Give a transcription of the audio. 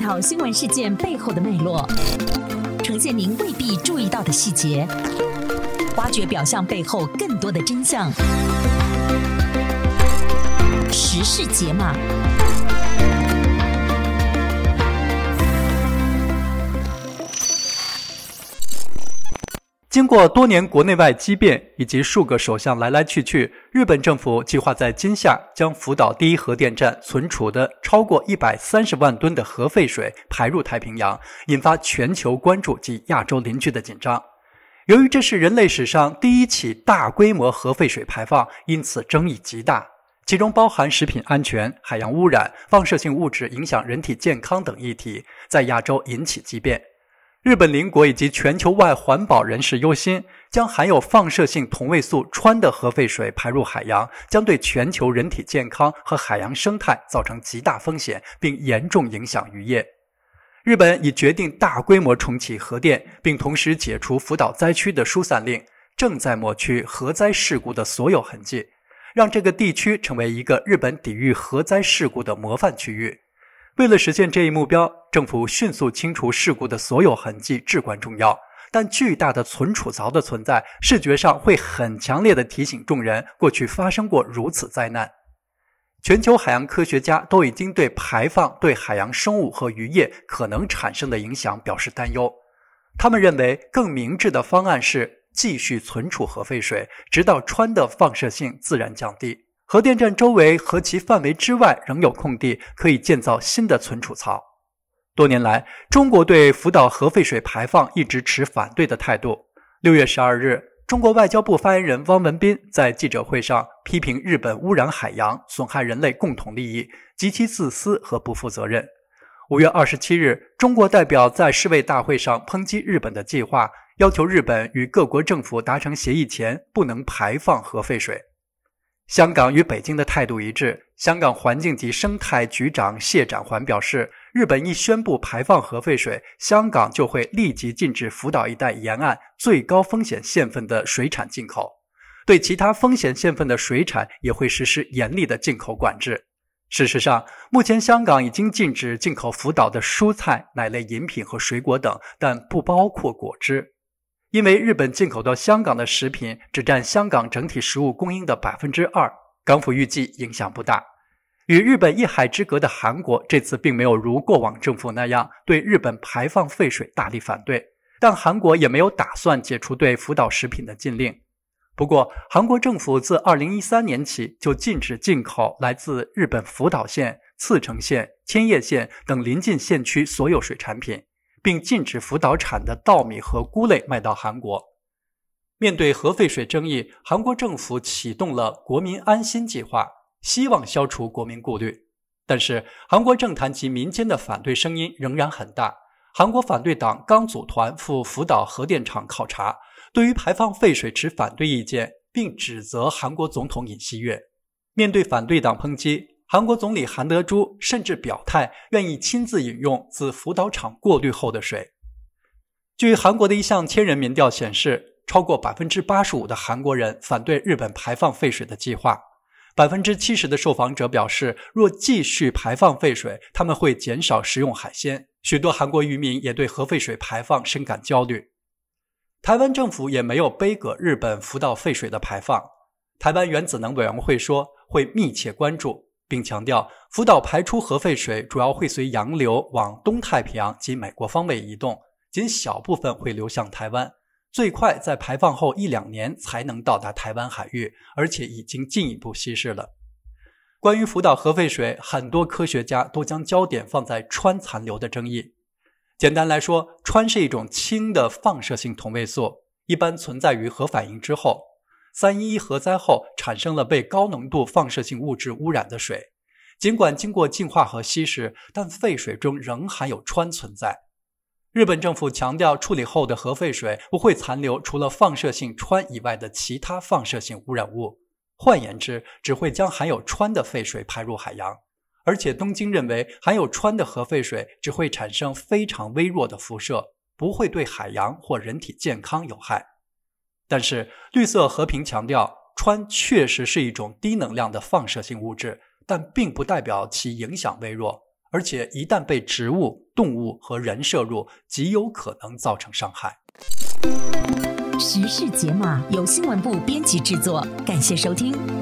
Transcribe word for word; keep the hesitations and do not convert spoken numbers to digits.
讨新闻事件背后的脉络，呈现您未必注意到的细节，挖掘表象背后更多的真相。时事解码。 经过多年国内外激变以及数个首相来来去去，日本政府计划在今夏将福岛第一核电站存储的超过一百三十万吨的核废水排入太平洋，引发全球关注及亚洲邻居的紧张。由于这是人类史上第一起大规模核废水排放，因此争议极大，其中包含食品安全、海洋污染、放射性物质影响人体健康等议题，在亚洲引起激变。日本邻国以及全球外环保人士忧心，将含有放射性同位素氚的核废水排入海洋，将对全球人体健康和海洋生态造成极大风险，并严重影响渔业。日本已决定大规模重启核电，并同时解除福岛灾区的疏散令，正在抹去核灾事故的所有痕迹，让这个地区成为一个日本抵御核灾事故的模范区域。为了实现这一目标，政府迅速清除事故的所有痕迹至关重要，但巨大的存储槽的存在，视觉上会很强烈地提醒众人，过去发生过如此灾难。全球海洋科学家都已经对排放对海洋生物和渔业可能产生的影响表示担忧。他们认为更明智的方案是继续存储核废水，直到氚的放射性自然降低。核电站周围和其范围之外仍有空地，可以建造新的存储槽。多年来，中国对福岛核废水排放一直持反对的态度。六月十二日，中国外交部发言人汪文斌在记者会上批评日本污染海洋，损害人类共同利益，极其自私和不负责任。五月二十七日，中国代表在世卫大会上抨击日本的计划，要求日本与各国政府达成协议前不能排放核废水。香港与北京的态度一致，香港环境及生态局长谢展环表示，日本一宣布排放核废水，香港就会立即禁止福岛一带沿岸最高风险县份的水产进口，对其他风险县份的水产也会实施严厉的进口管制。事实上，目前香港已经禁止进口福岛的蔬菜、奶类饮品和水果等，但不包括果汁。因为日本进口到香港的食品只占香港整体食物供应的 百分之二， 港府预计影响不大。与日本一海之隔的韩国这次并没有如过往政府那样对日本排放废水大力反对，但韩国也没有打算解除对福岛食品的禁令。不过，韩国政府自二零一三年起就禁止进口来自日本福岛县、茨城县、千叶县等邻近县区所有水产品，并禁止福岛产的稻米和菇类卖到韩国。面对核废水争议，韩国政府启动了国民安心计划，希望消除国民顾虑。但是，韩国政坛及民间的反对声音仍然很大。韩国反对党刚组团赴福岛核电厂考察，对于排放废水持反对意见，并指责韩国总统尹锡悦。面对反对党抨击，韩国总理韩德洙甚至表态愿意亲自饮用自福岛厂过滤后的水。据韩国的一项千人民调显示，超过 百分之八十五 的韩国人反对日本排放废水的计划。百分之七十 的受访者表示，若继续排放废水，他们会减少食用海鲜。许多韩国渔民也对核废水排放深感焦虑。台湾政府也没有杯葛日本福岛废水的排放。台湾原子能委员会说会密切关注，并强调福岛排出核废水主要会随洋流往东太平洋及美国方位移动，仅小部分会流向台湾，最快在排放后一两年才能到达台湾海域，而且已经进一步稀释了。关于福岛核废水，很多科学家都将焦点放在氚残留的争议。简单来说，氚是一种氢的放射性同位素，一般存在于核反应之后。三一一核灾后产生了被高浓度放射性物质污染的水，尽管经过净化和稀释，但废水中仍含有氚存在。日本政府强调，处理后的核废水不会残留除了放射性氚以外的其他放射性污染物，换言之，只会将含有氚的废水排入海洋。而且东京认为，含有氚的核废水只会产生非常微弱的辐射，不会对海洋或人体健康有害。但是绿色和平强调，氚确实是一种低能量的放射性物质，但并不代表其影响微弱， 而且一旦被植物、动物和人摄入，极有可能造成伤害。 时事解码由新闻部编辑制作，感谢收听。